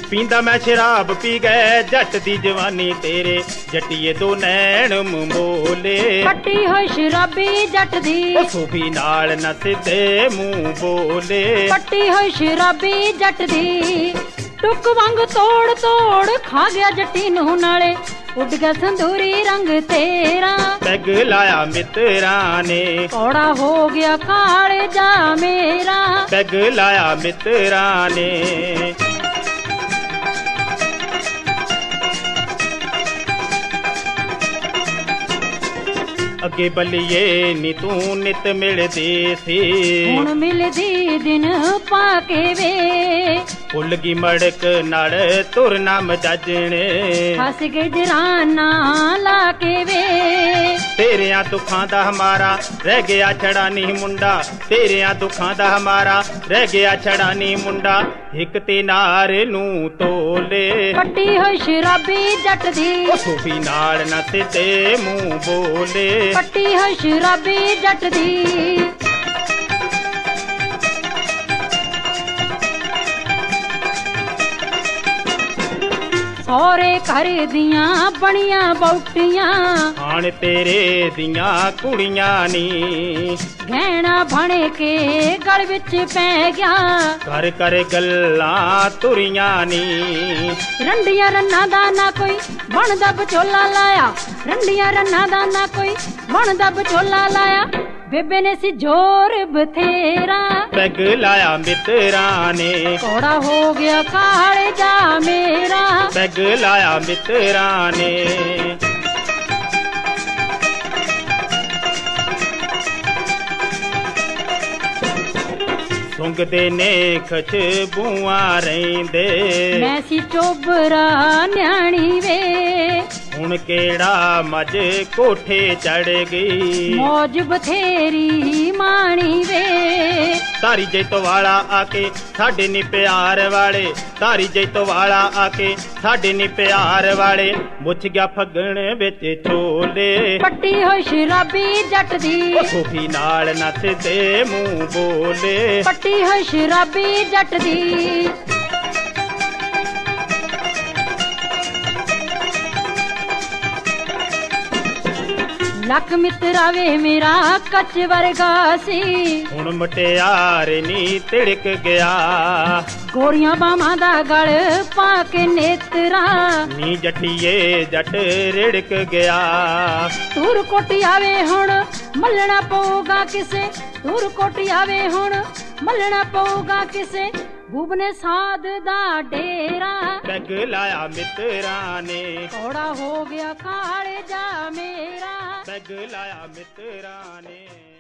पींदा मैं शराब पी गए जट दी जवानी तेरे जटिए दो नैन बोले पट्टी होई शराबी जट दी सूफी नाल नसदे मुंह बोले पट्टी होई शराबी जट दी टुक वांग तोड़ तोड़ खा गया जट्टी नूं नाले उड़ गया संदूरी रंग तेरा पैग लाया मित्रा ने कौड़ा हो गया काले जा मेरा पैग लाया मित्रा ने अगे बलिए नी तू नित मिलदी सी हुण मिलदी दिन पाके वे भुल गई मड़क नाल तुर नाम जजने फस गए जराना लाके वे तेरिया दुखां दा हमारा रह गया छड़ा नी मुंडा तेरिया दुखां दा हमारा रह गया छड़ा नी मुंडा हिक ते नार नू तोले पट्टी होई शराबी जट दी सूफी नाल नसदे मुंह बोले पट्टी होई शराबी जट दी सौरे घर दियां बनियां बौटियां हाण तेरे दियां कुड़ियां नी गहना बने के गल विच पै गया कर कर गल्लां तुरियां नी रंडियां रन्ना दा ना कोई बनदा बचोला लाया रंडियां रन्ना दा ना कोई बनदा बचोला लाया बेबे ने सी जोर बथेरा पैग लाया मित्रा ने कौड़ा हो गया काले जा मेरा पैग लाया मित्रा ने सुंगदे ने खुशबूआं रहिंदे मैं सी चोबरा न्याणी वे हुण केड़ा मज कोठे चढ़ गई मौज बथेरी माणी वे तारी जैतो वाला आके साडे नी प्यार वाले तारी जैतो वाला आके साडे नी प्यार वाले मुछ गया फगण विच छोले पट्टी होई शराबी जट दी सूफी नाल नसदे मुंह बोले पट्टी होई शराबी जट दी लक मित्रा वे मेरा कच वर्गा सी हुण मटियार नी तिड़क गया गोरियां बामां दा गल पाके नेत्रा नी जटिए जट रिड़क गया तूर कोटी आवे हुण मलना पऊगा किसे तूर कोटी आवे हुण मलना पऊगा किसे भुवने साध दा डेरा पैग लाया मित्रा ने कौड़ा हो गया काले जा मेरा पैग लाया मित्रा ने।